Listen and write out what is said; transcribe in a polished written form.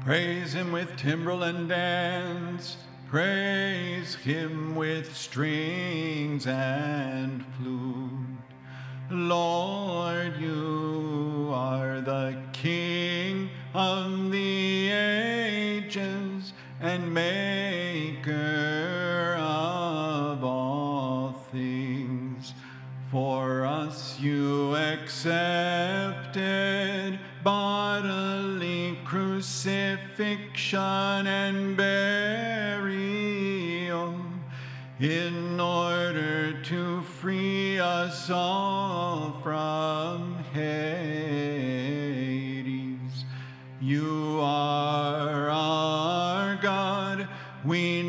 Praise him with timbrel and dance. Praise him with strings and flute. Lord, you are the King of the ages and maker of all things. For us you accepted bodily crucifixion and burial, in order to free us all from Hades. You are our God, we